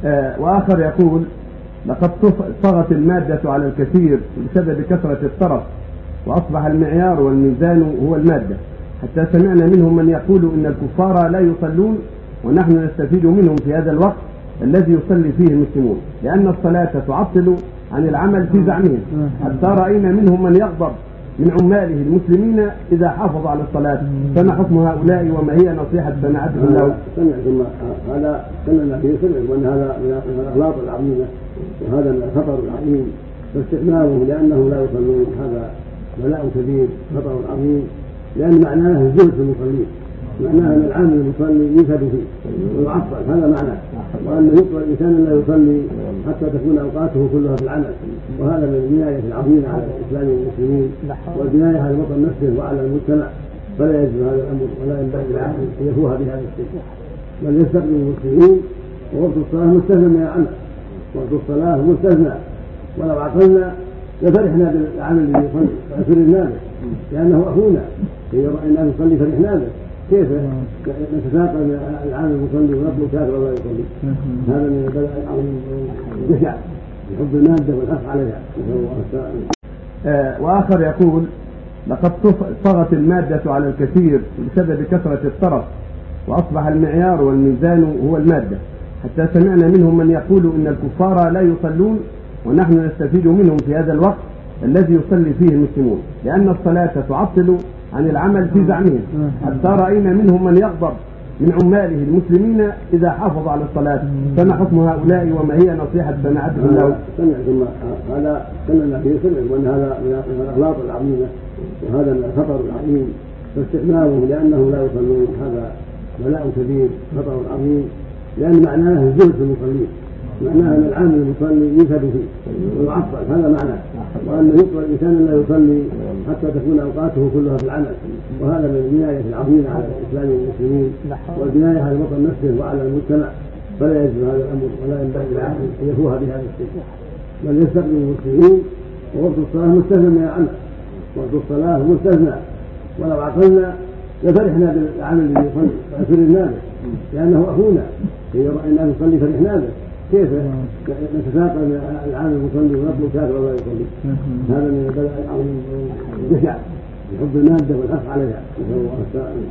وآخر يقول: لقد طغت المادة على الكثير بسبب كثرة الطرف، وأصبح المعيار والميزان هو المادة، حتى سمعنا منهم من يقول إن الكفار لا يصلون ونحن نستفيد منهم في هذا الوقت الذي يصلي فيه المسلمون، لأن الصلاة تعطل عن العمل في زعمهم، حتى رأينا منهم من يغضب من عماله المسلمين إذا حافظ على الصلاة. فما حكم هؤلاء وما هي نصيحة سماعتكم له؟ هذا سمعنا فيه وأن هذا من الأغلاط العظيمة، وهذا من الخطر العظيم، فاستخدامه لأنه لا يصلون هذا بلاء كبير، خطر عظيم، لأن معناه الزهد في المصلين، معناه أن العامل المصلي ينفد فيه ويعطل، هذا معناه، وأن يطلق الإنسان لا يصلي حتى تكون أوقاته كلها في العمل، وهذا من الجناية العظيمة على الإسلام والمسلمين، والجناية على الوطن نفسه وعلى المجتمع، فلا يجوز هذا الأمر ولا ينبغي للعاقل أن يفوه بهذا الشيء، بل يستقبل المسلمين. ووقت الصلاة مستثنى من العمل، وقت الصلاة مستثنى، ولو عقلنا لفرحنا بالعمل الذي يصلي فرحنا به، لأنه أخونا، إذا رأينا يصلي فرحنا به، كيف نتساقل العامل المصلي ونطلب كافر ولا يصلي؟ هذا من البلاء العظيم والجشع بحب المادة والحث عليها. وآخر يقول: لقد طغت المادة على الكثير بسبب كثرة الطرف، وأصبح المعيار والميزان هو المادة، حتى سمعنا منهم من يقول إن الكفار لا يصلون ونحن نستفيد منهم في هذا الوقت الذي يصلي فيه المسلمون، لأن الصلاة تعطل عن العمل في زعمهم، حتى رأينا منهم من يغضب من عماله المسلمين إذا حافظ على الصلاة. فما حكم هؤلاء وما هي نصيحة سماعتكم له؟ هذا سمعنا فيه وأن هذا من الأغلاط العظيمة، وهذا من الخطر العظيم، فاستخدامه لأنه لا يصلون هذا بلاء كبير، خطر عظيم، لأن معناه الزهد في المصلين، معناه أن العامل المصلي ينفد فيه ويعطل، هذا معناه، وأن يطلق الإنسان لا يصلي حتى تكون أوقاته كلها في العمل، وهذا من الجناية العظيمة على الإسلام والمسلمين، والجناية على الوطن نفسه وعلى المجتمع، فلا يجوز هذا الأمر ولا ينبغي للعاقل أن يفوه بهذا الشيء، بل يستقبل المسلمين. ووقت الصلاة مستثنى من العمل، وقت الصلاة مستثنى، ولو عقلنا لفرحنا بالعمل الذي يصلي فرحنا به، لأنه أخونا، إذا رأينا يصلي فرحنا به، كيف نتساقل العامل المصلي ونطلب كافر ولا يصلي؟ هذا من البلاء العظيم والجشع بحب المادة والحث عليها.